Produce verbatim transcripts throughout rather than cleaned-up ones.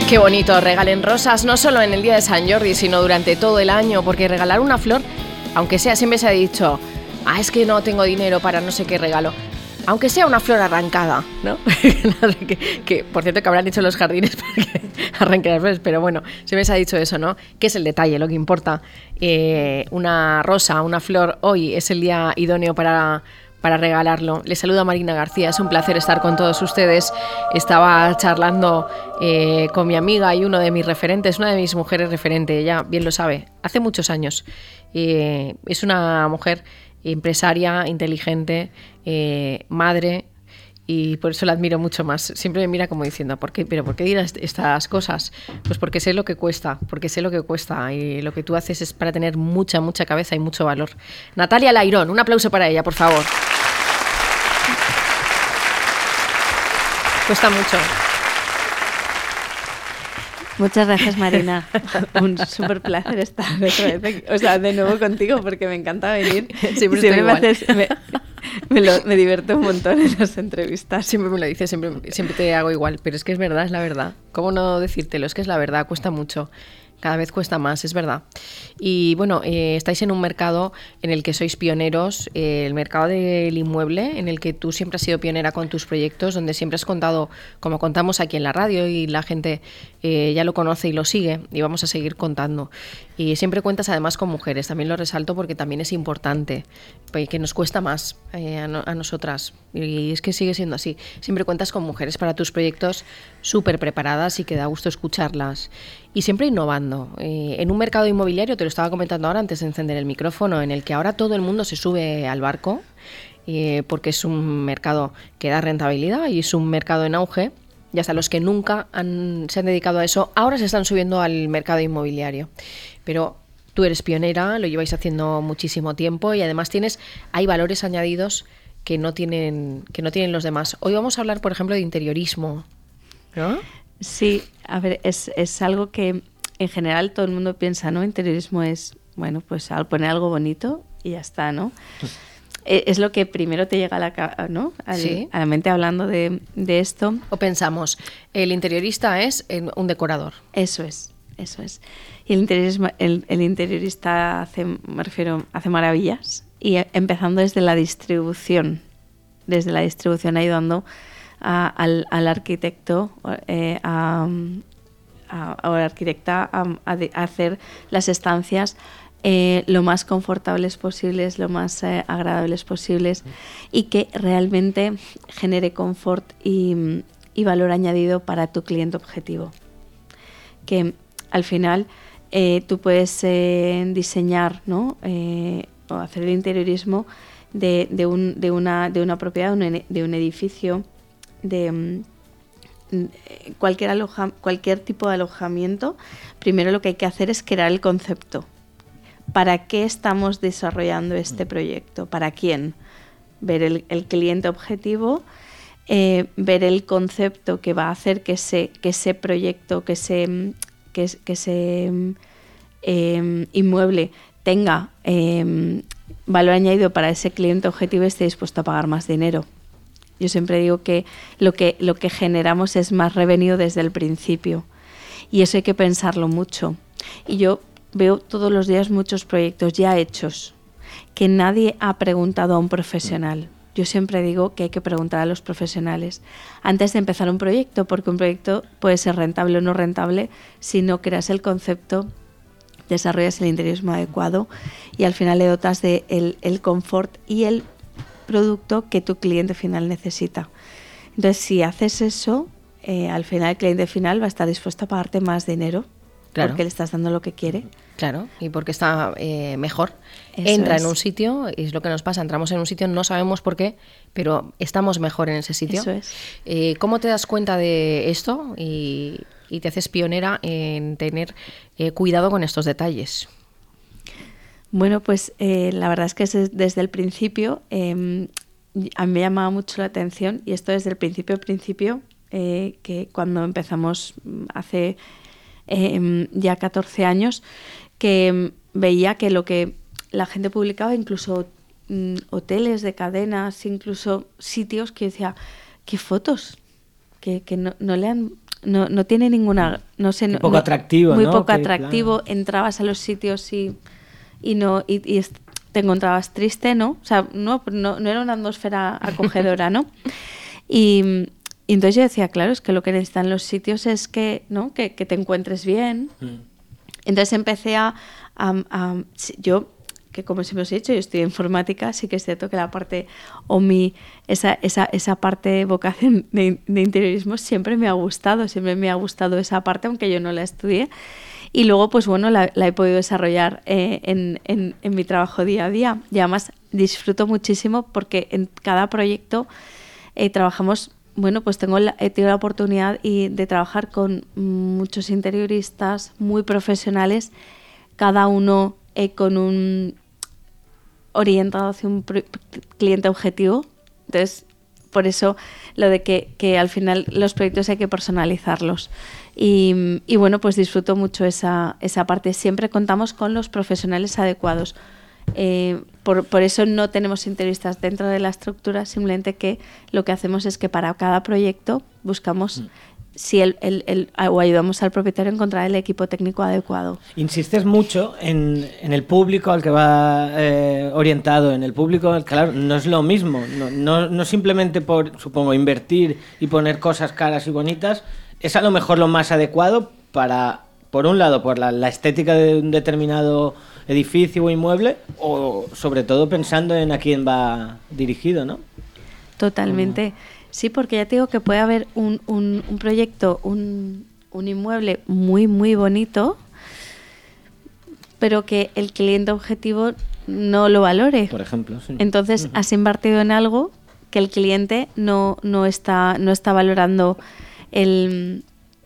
Qué bonito, regalen rosas, no solo en el día de San Jordi, sino durante todo el año, porque regalar una flor, aunque sea, siempre se ha dicho, ah, es que no tengo dinero para no sé qué regalo, aunque sea una flor arrancada, ¿no? que, que, por cierto, que habrán dicho los jardines para que arranquen las flores, pero bueno, siempre se ha dicho eso, ¿no? Que es el detalle, lo que importa. Eh, una rosa, una flor, hoy es el día idóneo para... para regalarlo. Les saluda Marina García, es un placer estar con todos ustedes. Estaba charlando eh, con mi amiga y uno de mis referentes, una de mis mujeres referente, ella bien lo sabe, hace muchos años. Eh, es una mujer empresaria, inteligente, eh, madre, y por eso la admiro mucho más. Siempre me mira como diciendo, ¿por qué? ¿Pero por qué dirás estas cosas? Pues porque sé lo que cuesta, porque sé lo que cuesta y lo que tú haces es para tener mucha, mucha cabeza y mucho valor. Natalia Lairón, un aplauso para ella, por favor. Cuesta mucho. Muchas gracias, Marina. Un súper placer estar otra vez, o sea, de nuevo contigo, porque me encanta venir. Siempre, siempre me, haces, me, me, lo, me divierto un montón en las entrevistas. Siempre me lo dices, siempre, siempre te hago igual, pero es que es verdad, es la verdad. ¿Cómo no decírtelo? Es que es la verdad, cuesta mucho. Cada vez cuesta más, es verdad. Y bueno, eh, estáis en un mercado en el que sois pioneros, eh, el mercado del inmueble, en el que tú siempre has sido pionera con tus proyectos, donde siempre has contado, como contamos aquí en la radio, y la gente eh, ya lo conoce y lo sigue, y vamos a seguir contando. Y siempre cuentas además con mujeres, también lo resalto porque también es importante, que nos cuesta más eh, a, no, a nosotras, y es que sigue siendo así. Siempre cuentas con mujeres para tus proyectos súper preparadas y que da gusto escucharlas. Y siempre innovando. Eh, en un mercado inmobiliario, te lo estaba comentando ahora antes de encender el micrófono, en el que ahora todo el mundo se sube al barco, eh, porque es un mercado que da rentabilidad y es un mercado en auge, y hasta los que nunca han, se han dedicado a eso, ahora se están subiendo al mercado inmobiliario. Pero tú eres pionera, lo lleváis haciendo muchísimo tiempo y además tienes, hay valores añadidos que no tienen, que no tienen los demás. Hoy vamos a hablar, por ejemplo, de interiorismo, ¿no? Sí, a ver, es, es algo que en general todo el mundo piensa, ¿no? Interiorismo es, bueno, pues al poner algo bonito y ya está, ¿no? Es lo que primero te llega a la, ¿no? Al, sí. a la mente hablando de, de esto. O pensamos, el interiorista es un decorador. Eso es, eso es. Y el interiorismo, el, el interiorista hace, me refiero, hace maravillas. Y empezando desde la distribución, desde la distribución ayudando A, al, al arquitecto eh, a, a, a la arquitecta a, a, de, a hacer las estancias eh, lo más confortables posibles, lo más eh, agradables posibles y que realmente genere confort y, y valor añadido para tu cliente objetivo. Que al final eh, tú puedes eh, diseñar, ¿no? eh, o hacer el interiorismo de, de, un, de, una, de una propiedad, de un, de un edificio, de cualquier, aloja, cualquier tipo de alojamiento. Primero lo que hay que hacer es crear el concepto. ¿Para qué estamos desarrollando este proyecto? ¿Para quién? Ver el, el cliente objetivo, eh, ver el concepto que va a hacer que ese, que ese proyecto, que ese, que, que ese eh, inmueble tenga eh, valor añadido para ese cliente objetivo y esté dispuesto a pagar más dinero. Yo siempre digo que lo que lo que generamos es más revenue desde el principio y eso hay que pensarlo mucho. Y yo veo todos los días muchos proyectos ya hechos que nadie ha preguntado a un profesional. Yo siempre digo que hay que preguntar a los profesionales antes de empezar un proyecto, porque un proyecto puede ser rentable o no rentable si no creas el concepto, desarrollas el interiorismo adecuado y al final le dotas de el, el confort y el producto que tu cliente final necesita. Entonces, si haces eso, eh, al final el cliente final va a estar dispuesto a pagarte más dinero, claro, porque le estás dando lo que quiere. Claro, y porque está eh, mejor. Eso Entra es. en un sitio, y es lo que nos pasa, entramos en un sitio, no sabemos por qué, pero estamos mejor en ese sitio. Eso es. Eh, ¿Cómo te das cuenta de esto y, y te haces pionera en tener eh, cuidado con estos detalles? Bueno, pues eh, la verdad es que desde el principio eh, a mí me llamaba mucho la atención, y esto desde el principio, principio eh, que cuando empezamos hace eh, ya catorce años, que veía que lo que la gente publicaba, incluso mm, hoteles de cadenas, incluso sitios, que decía, ¿qué fotos? Que, que no, no le han no, no tiene ninguna, no sé, no, poco no, atractivo, muy ¿no? poco Que, atractivo. claro. Entrabas a los sitios y y no y, y te encontrabas triste, ¿no? O sea, no, no, no era una atmósfera acogedora, ¿no? Y, y entonces yo decía, claro, es que lo que necesitan los sitios es que, ¿no? Que, que te encuentres bien. Mm. Entonces empecé a, a, a yo que como siempre os he dicho, yo estoy en informática, sí que es cierto que la parte o mi esa esa esa parte de vocación de, de interiorismo siempre me ha gustado, siempre me ha gustado esa parte, aunque yo no la estudié. Y luego, pues bueno, la, la he podido desarrollar eh, en, en, en mi trabajo día a día. Y además disfruto muchísimo porque en cada proyecto eh, trabajamos, bueno, pues tengo la, he tenido la oportunidad y, de trabajar con muchos interioristas muy profesionales, cada uno eh, con un orientado hacia un pro- cliente objetivo. Entonces, por eso lo de que, que al final los proyectos hay que personalizarlos. Y, y bueno, pues disfruto mucho esa, esa parte. Siempre contamos con los profesionales adecuados. Eh, por, por eso no tenemos interioristas dentro de la estructura, simplemente que lo que hacemos es que para cada proyecto buscamos... Mm. Si el, el, el, o ayudamos al propietario a encontrar el equipo técnico adecuado. Insistes mucho en, en el público al que va eh, orientado, en el público, claro, no es lo mismo, no, no, no simplemente por, supongo, invertir y poner cosas caras y bonitas, es a lo mejor lo más adecuado para, por un lado, por la, la estética de un determinado edificio o inmueble, o sobre todo pensando en a quién va dirigido, ¿no? Totalmente. ¿Cómo? Sí, porque ya te digo que puede haber un, un, un proyecto, un, un inmueble muy, muy bonito, pero que el cliente objetivo no lo valore. Por ejemplo, sí. Entonces, uh-huh. has invertido en algo que el cliente no, no, está, no está valorando el...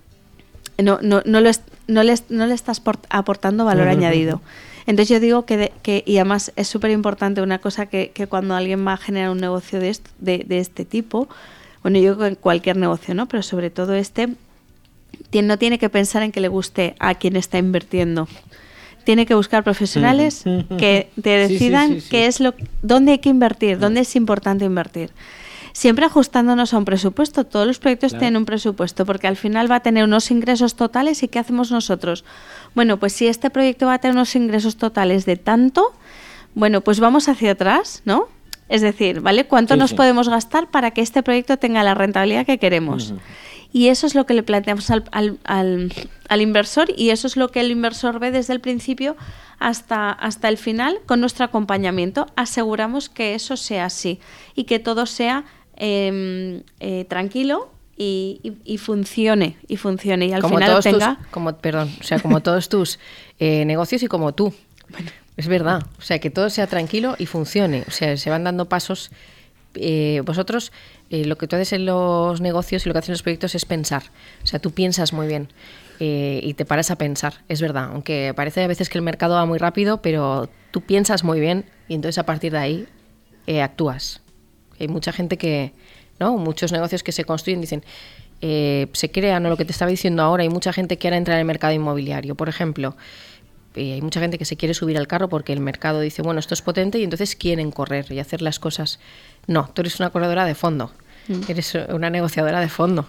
No, no, no, lo es, no, le, no le estás aportando valor uh-huh. añadido. Entonces yo digo que, de, que y además es súper importante una cosa que, que cuando alguien va a generar un negocio de, esto, de, de este tipo, bueno, yo digo en cualquier negocio, ¿no? Pero sobre todo este, tiene, no tiene que pensar en que le guste a quien está invirtiendo. Tiene que buscar profesionales uh-huh. que te decidan sí, sí, sí, sí. qué es lo, dónde hay que invertir, uh-huh. dónde es importante invertir. Siempre ajustándonos a un presupuesto. Todos los proyectos claro. tienen un presupuesto porque al final va a tener unos ingresos totales. ¿Y qué hacemos nosotros? Bueno, pues si este proyecto va a tener unos ingresos totales de tanto, bueno, pues vamos hacia atrás, ¿no? Es decir, ¿vale? ¿Cuánto sí, nos sí. podemos gastar para que este proyecto tenga la rentabilidad que queremos? Uh-huh. Y eso es lo que le planteamos al, al, al, al inversor y eso es lo que el inversor ve desde el principio hasta, hasta el final con nuestro acompañamiento. Aseguramos que eso sea así y que todo sea eh, eh, tranquilo y, y, y funcione y funcione y al como final todos tenga... Tus, como, perdón, o sea, como todos tus eh, negocios y como tú. Bueno. Es verdad, o sea, que todo sea tranquilo y funcione. O sea, se van dando pasos. Eh, vosotros, eh, lo que tú haces en los negocios y lo que hacen los proyectos es pensar. O sea, tú piensas muy bien eh, y te paras a pensar. Es verdad, aunque parece a veces que el mercado va muy rápido, pero tú piensas muy bien y entonces a partir de ahí eh, actúas. Hay mucha gente que, ¿no? Muchos negocios que se construyen dicen, eh, se crean, o lo que te estaba diciendo ahora, hay mucha gente que quiere entrar en el mercado inmobiliario, por ejemplo. Y hay mucha gente que se quiere subir al carro porque el mercado dice, bueno, esto es potente y entonces quieren correr y hacer las cosas. No, tú eres una corredora de fondo, mm. eres una negociadora de fondo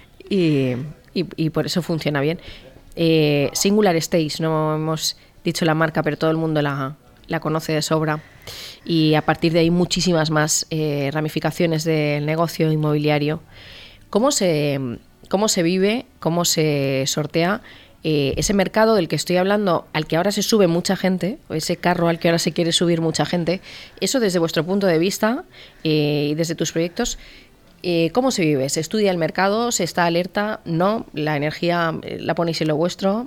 y, y, y por eso funciona bien. Eh, Singular Stage, no hemos dicho la marca, pero todo el mundo la, la conoce de sobra y a partir de ahí muchísimas más eh, ramificaciones del negocio inmobiliario. ¿Cómo se, cómo se vive, cómo se sortea Eh, ese mercado del que estoy hablando, al que ahora se sube mucha gente, o ese carro al que ahora se quiere subir mucha gente? Eso desde vuestro punto de vista eh, y desde tus proyectos, eh, ¿cómo se vive? ¿Se estudia el mercado? ¿Se está alerta? ¿No? ¿La energía eh, la ponéis en lo vuestro?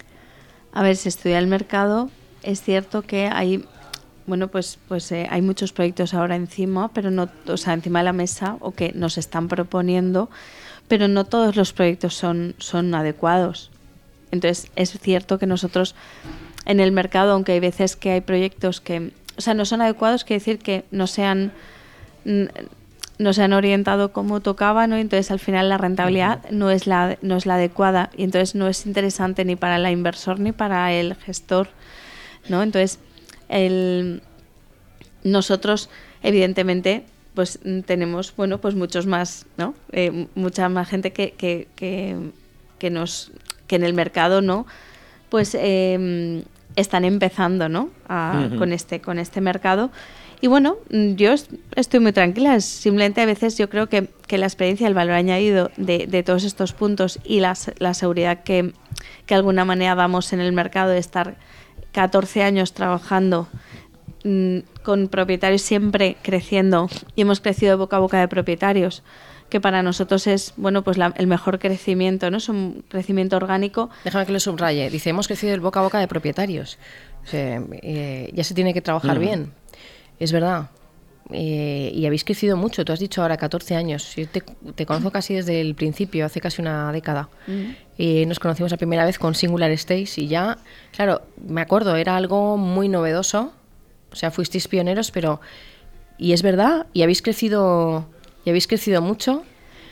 A ver, se estudia el mercado. Es cierto que hay, bueno, pues, pues eh, hay muchos proyectos ahora encima, pero no, o sea, encima de la mesa o que nos están proponiendo, pero no todos los proyectos son, son adecuados. Entonces, es cierto que nosotros en el mercado, aunque hay veces que hay proyectos que, o sea, no son adecuados, quiere decir que no se han, no se han orientado como tocaba, ¿no? Entonces, al final la rentabilidad no es la, no es la adecuada y entonces no es interesante ni para el inversor ni para el gestor, ¿no? Entonces, el, nosotros, evidentemente, pues tenemos, bueno, pues muchos más, ¿no? Eh, mucha más gente que, que, que que, nos, que en el mercado, ¿no? Pues eh, están empezando, ¿no? A, uh-huh. con, este, con este mercado. Y bueno, yo estoy muy tranquila. Simplemente a veces yo creo que, que la experiencia, el valor añadido de, de todos estos puntos y la, la seguridad que, que de alguna manera damos en el mercado de estar catorce años trabajando mmm, con propietarios siempre creciendo, y hemos crecido de boca a boca de propietarios, que para nosotros es, bueno, pues la, el mejor crecimiento, ¿no? Es un crecimiento orgánico. Déjame que lo subraye. Dice, hemos crecido de boca a boca de propietarios. O sea, eh, ya se tiene que trabajar mm. bien. Es verdad. Eh, y habéis crecido mucho. Tú has dicho ahora catorce años. Yo te, te conozco casi desde el principio, hace casi una década. Mm. Eh, nos conocimos la primera vez con Singular Estates y ya, claro, me acuerdo, era algo muy novedoso. O sea, fuisteis pioneros, pero... Y es verdad, y habéis crecido, y habéis crecido mucho,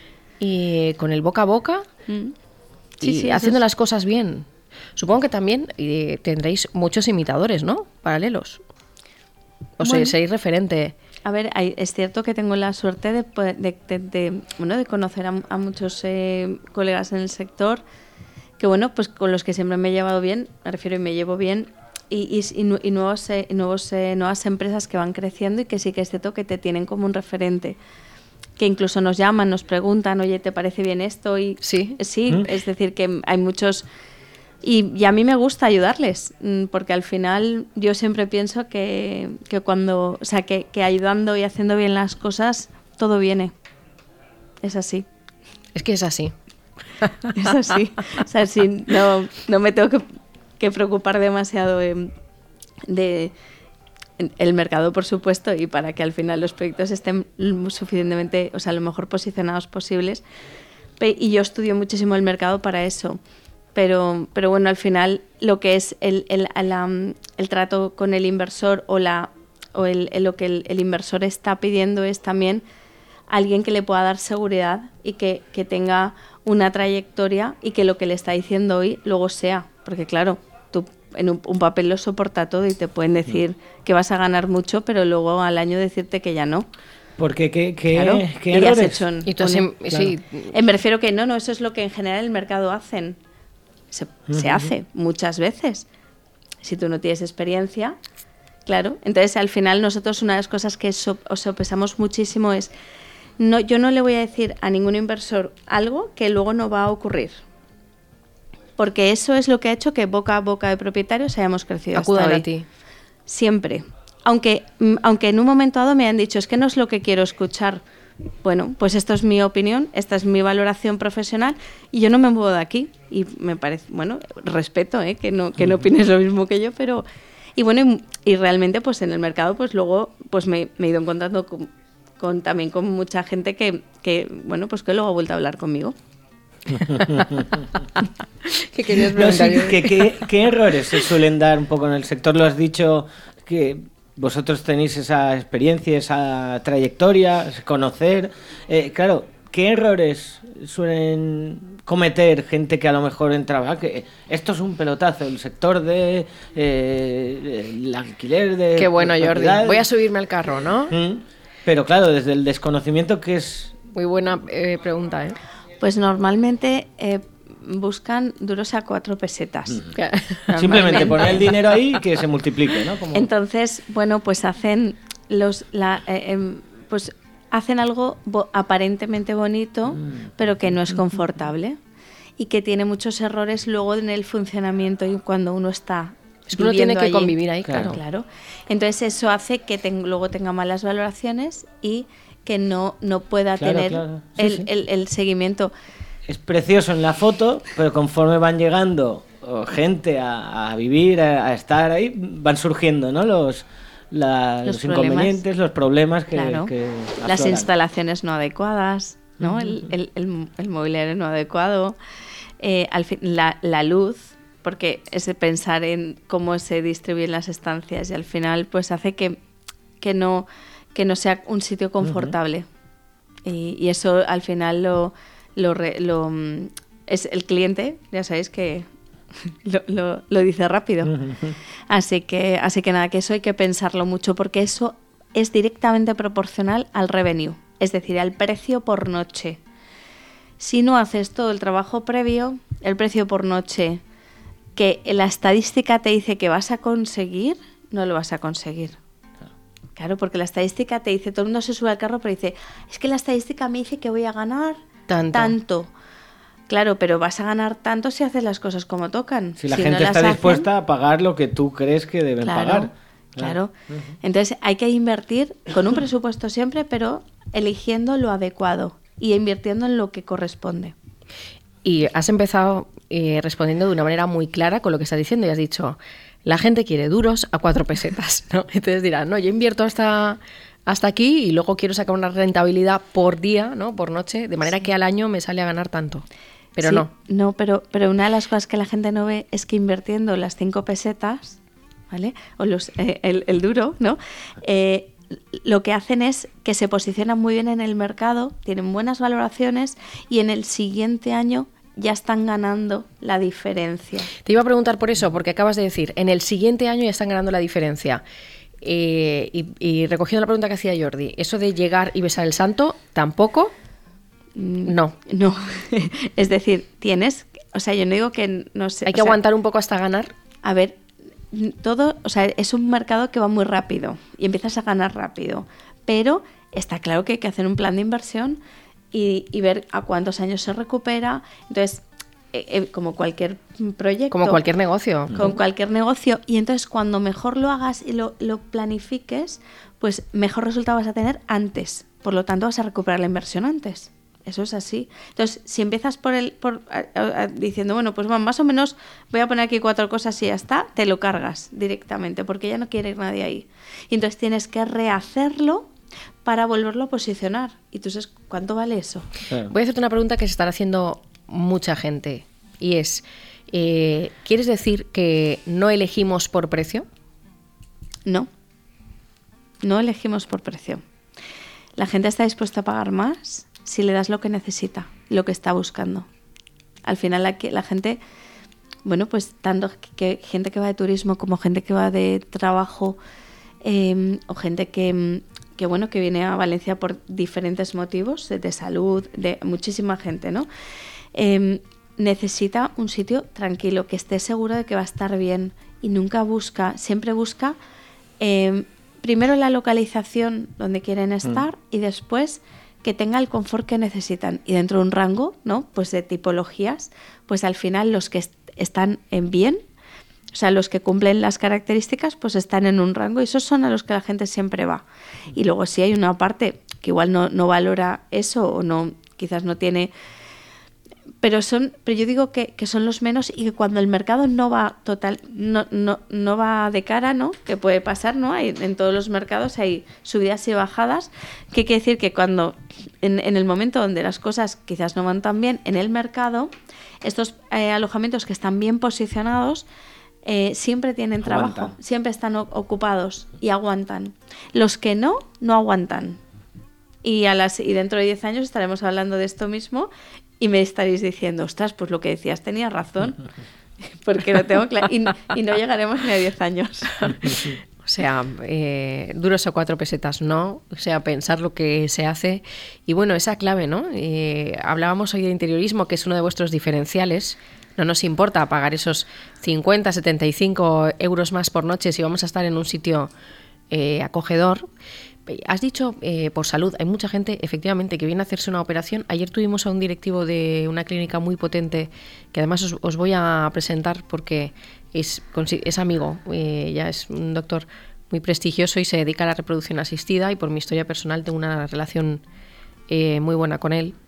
y con el boca a boca, mm. sí, y sí, haciendo es... las cosas bien. Supongo que también eh, tendréis muchos imitadores, ¿no? Paralelos. O sea, bueno, seréis referente. A ver, hay, es cierto que tengo la suerte de, de, de, de, bueno, de conocer a, a muchos eh, colegas en el sector, que bueno, pues con los que siempre me he llevado bien, me refiero y me llevo bien, y, y, y, nuevos, eh, nuevos, eh, nuevas empresas que van creciendo y que sí que es cierto que te tienen como un referente, que incluso nos llaman, nos preguntan, oye, ¿te parece bien esto? Y sí, sí, ¿Mm? Es decir, que hay muchos... Y, y a mí me gusta ayudarles, porque al final yo siempre pienso que, que cuando, o sea, que, que ayudando y haciendo bien las cosas, todo viene. Es así. Es que es así. Es así. O sea, sí, no, no me tengo que, que preocupar demasiado de, de el mercado, por supuesto, y para que al final los proyectos estén suficientemente, o sea, lo mejor posicionados posibles. Y yo estudio muchísimo el mercado para eso. Pero, pero bueno, al final lo que es el, el, el, el trato con el inversor o, la, o el, el, lo que el, el inversor está pidiendo es también alguien que le pueda dar seguridad y que, que tenga una trayectoria y que lo que le está diciendo hoy luego sea. Porque claro, tú en un, un papel lo soporta todo y te pueden decir que vas a ganar mucho, pero luego al año decirte que ya no. Porque qué, qué, claro, qué errores. Hecho en, y tú así, claro. Sí. Me refiero que no, no, eso es lo que en general el mercado hacen. Se, uh-huh. se hace muchas veces. Si tú no tienes experiencia, claro. Entonces, al final, nosotros una de las cosas que so, sopesamos muchísimo es, no, yo no le voy a decir a ningún inversor algo que luego no va a ocurrir. Porque eso es lo que ha hecho que boca a boca de propietarios hayamos crecido. Acuda a ti. Siempre. Aunque, aunque en un momento dado me han dicho, es que no es lo que quiero escuchar. Bueno, pues esto es mi opinión, esta es mi valoración profesional y yo no me muevo de aquí. Y me parece, bueno, respeto, ¿eh? que no que no opines lo mismo que yo, pero... Y bueno, y, y realmente pues en el mercado pues luego pues me, me he ido encontrando con, con también con mucha gente que, que, bueno, pues que luego ha vuelto a hablar conmigo. ¿Qué querías no, sí, preguntar? ¿qué, qué, ¿Qué errores se suelen dar un poco en el sector? Lo has dicho que... Vosotros tenéis esa experiencia, esa trayectoria, conocer. Eh, claro, ¿qué errores suelen cometer gente que a lo mejor entraba? Que esto es un pelotazo, el sector de eh, el alquiler de... Qué bueno, Jordi. Voy a subirme al carro, ¿no? Mm, pero claro, desde el desconocimiento, que es... Muy buena eh, pregunta, ¿eh? Pues normalmente... Eh, buscan duros a cuatro pesetas. Mm. Simplemente poner el dinero ahí y que se multiplique, ¿no? Como... Entonces, bueno, pues hacen los la, eh, eh, pues hacen algo bo- aparentemente bonito, mm. pero que no es confortable y que tiene muchos errores luego en el funcionamiento y cuando uno está es que uno tiene que allí. Convivir ahí, claro. claro. Entonces eso hace que ten, luego tenga malas valoraciones y que no, no pueda claro, tener claro. Sí, el, sí. El, el seguimiento. Es precioso en la foto, pero conforme van llegando oh, gente a, a vivir, a, a estar ahí, van surgiendo, ¿no? Los, la, los, los inconvenientes, los problemas que, claro. que las instalaciones no adecuadas, ¿no? Uh-huh. el, el, el, el mobiliario no adecuado, eh, al fin, la, la luz, porque es de pensar en cómo se distribuyen las estancias y al final pues hace que, que, no, que no sea un sitio confortable. Uh-huh. y, y eso al final lo... Lo, re, lo es el cliente, ya sabéis que lo, lo, lo dice rápido. Así que, así que nada, que eso hay que pensarlo mucho porque eso es directamente proporcional al revenue, es decir, al precio por noche. Si no haces todo el trabajo previo, el precio por noche que la estadística te dice que vas a conseguir, no lo vas a conseguir. Claro, porque la estadística te dice, todo el mundo se sube al carro, pero dice, es que la estadística me dice que voy a ganar tanto. tanto. Claro, pero vas a ganar tanto si haces las cosas como tocan. Si la si gente no está las dispuesta hacen, a pagar lo que tú crees que deben claro, pagar. Claro. Claro. Uh-huh. Entonces hay que invertir con un presupuesto siempre, pero eligiendo lo adecuado y invirtiendo en lo que corresponde. Y has empezado eh, respondiendo de una manera muy clara con lo que estás diciendo y has dicho, la gente quiere duros a cuatro pesetas, ¿no? Entonces dirán, no, yo invierto hasta, hasta aquí y luego quiero sacar una rentabilidad por día, ¿no? Por noche, de manera sí. que al año me sale a ganar tanto. Pero sí, no. No, pero, pero una de las cosas que la gente no ve es que invirtiendo las cinco pesetas, ¿vale? O los, eh, el, el duro, ¿no? Eh, lo que hacen es que se posicionan muy bien en el mercado, tienen buenas valoraciones y en el siguiente año ya están ganando la diferencia. Te iba a preguntar por eso, porque acabas de decir, en el siguiente año ya están ganando la diferencia. Eh, y, y recogiendo la pregunta que hacía Jordi, eso de llegar y besar el santo, tampoco, no. No, es decir, tienes, o sea, yo no digo que no sé. Hay que aguantar sea, un poco hasta ganar. A ver, todo, o sea, es un mercado que va muy rápido y empiezas a ganar rápido, pero está claro que hay que hacer un plan de inversión y, y ver a cuántos años se recupera. Entonces, eh, eh, como cualquier proyecto. Como cualquier negocio. Con cualquier negocio. Y entonces, cuando mejor lo hagas y lo, lo planifiques, pues mejor resultado vas a tener antes. Por lo tanto, vas a recuperar la inversión antes. Eso es así. Entonces, si empiezas por el por a, a, diciendo, bueno, pues bueno, más o menos voy a poner aquí cuatro cosas y ya está, te lo cargas directamente, porque ya no quiere ir nadie ahí. Y entonces tienes que rehacerlo para volverlo a posicionar. Y tú sabes, ¿cuánto vale eso? Claro. Voy a hacerte una pregunta que se estará haciendo mucha gente, y es, eh, ¿quieres decir que no elegimos por precio? No. No elegimos por precio. La gente está dispuesta a pagar más si le das lo que necesita, lo que está buscando. Al final la, la gente, bueno, pues tanto que, gente que va de turismo como gente que va de trabajo eh, o gente que, que, bueno, que viene a Valencia por diferentes motivos, de, de salud, de muchísima gente, ¿no? Eh, necesita un sitio tranquilo, que esté seguro de que va a estar bien y nunca busca, siempre busca eh, primero la localización donde quieren estar mm. y después que tenga el confort que necesitan y dentro de un rango, ¿no? Pues de tipologías, pues al final los que est- están en bien, o sea, los que cumplen las características, pues están en un rango y esos son a los que la gente siempre va. Y luego si hay una parte que igual no, no valora eso o no, quizás no tiene, pero son, pero yo digo que, que son los menos y que cuando el mercado no va total, no, no, no va de cara, ¿no? Que puede pasar, ¿no? Hay, en todos los mercados hay subidas y bajadas, que quiere decir que cuando en, en el momento donde las cosas quizás no van tan bien en el mercado, estos eh, alojamientos que están bien posicionados eh, siempre tienen aguantan. trabajo, siempre están o- ocupados y aguantan. Los que no, no aguantan. Y, a las, y dentro de diez años estaremos hablando de esto mismo y me estaréis diciendo, ostras, pues lo que decías tenía razón, porque lo tengo claro, y, y no llegaremos ni a diez años. O sea, eh, duros a cuatro pesetas, no. O sea, pensar lo que se hace. Y bueno, esa clave, ¿no? Eh, hablábamos hoy de interiorismo, que es uno de vuestros diferenciales. No nos importa pagar esos cincuenta, setenta y cinco euros más por noche si vamos a estar en un sitio eh, acogedor. Has dicho eh, por salud, hay mucha gente efectivamente que viene a hacerse una operación. Ayer tuvimos a un directivo de una clínica muy potente que además os, os voy a presentar porque es, es amigo, eh, ya es un doctor muy prestigioso y se dedica a la reproducción asistida y por mi historia personal tengo una relación eh, muy buena con él.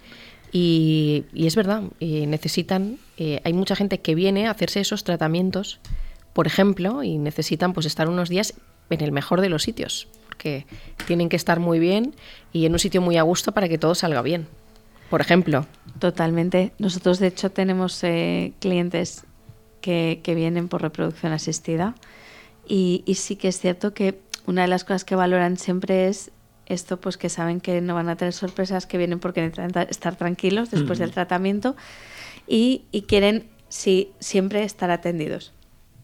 Y, y es verdad, eh, necesitan, eh, hay mucha gente que viene a hacerse esos tratamientos, por ejemplo, y necesitan pues estar unos días en el mejor de los sitios. Que tienen que estar muy bien y en un sitio muy a gusto para que todo salga bien, por ejemplo. Totalmente. Nosotros, de hecho, tenemos eh, clientes que, que vienen por reproducción asistida y, y sí que es cierto que una de las cosas que valoran siempre es esto, pues que saben que no van a tener sorpresas, que vienen porque necesitan estar tranquilos después mm. del tratamiento y, y quieren sí, siempre estar atendidos.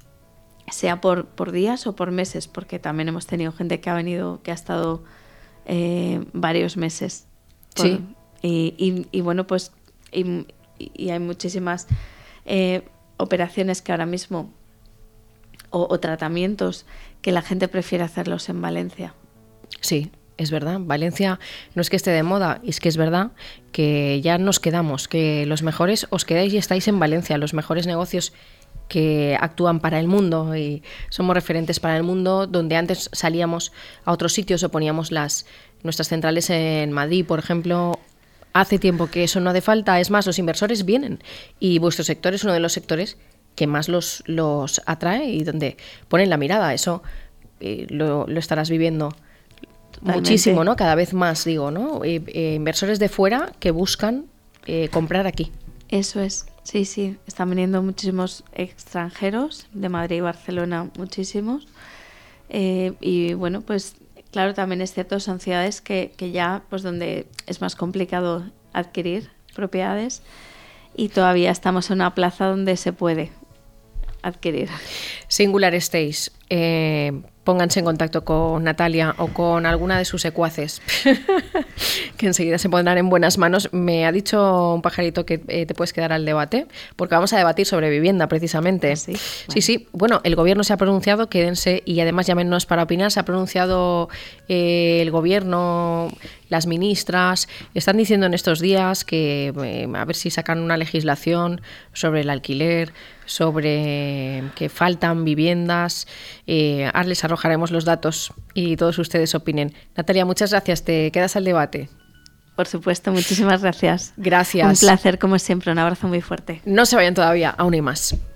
Sea por, por días o por meses, porque también hemos tenido gente que ha venido, que ha estado eh, varios meses. Por, sí. Y, y, y bueno, pues, y, y hay muchísimas eh, operaciones que ahora mismo o, o tratamientos que la gente prefiere hacerlos en Valencia. Sí, es verdad. Valencia no es que esté de moda, es que es verdad que ya nos quedamos, que los mejores os quedáis y estáis en Valencia, los mejores negocios que actúan para el mundo y somos referentes para el mundo, donde antes salíamos a otros sitios o poníamos las nuestras centrales en Madrid, por ejemplo. Hace tiempo que eso no hace falta, es más, los inversores vienen y vuestro sector es uno de los sectores que más los, los atrae y donde ponen la mirada. Eso eh, lo, lo estarás viviendo Totalmente. Muchísimo, ¿no? Cada vez más, digo, ¿no? Eh, eh, inversores de fuera que buscan eh, comprar aquí. Eso es, sí, sí. Están viniendo muchísimos extranjeros, de Madrid y Barcelona muchísimos. Eh, y bueno, pues claro, también es cierto, son ciudades que, que ya, pues donde es más complicado adquirir propiedades y todavía estamos en una plaza donde se puede adquirir. Singular Estates. Eh, pónganse en contacto con Natalia o con alguna de sus secuaces que enseguida se pondrán en buenas manos. Me ha dicho un pajarito que eh, te puedes quedar al debate porque vamos a debatir sobre vivienda precisamente. ¿Sí? Bueno. Sí, sí. Bueno, el gobierno se ha pronunciado, quédense y además llámenos para opinar. Se ha pronunciado eh, el gobierno, las ministras. Están diciendo en estos días que eh, a ver si sacan una legislación sobre el alquiler, sobre que faltan viviendas. Eh, ahora les arrojaremos los datos y todos ustedes opinen. Natalia, muchas gracias. Te quedas al debate. Por supuesto, muchísimas gracias. Gracias. Un placer como siempre. Un abrazo muy fuerte. No se vayan todavía, aún hay más.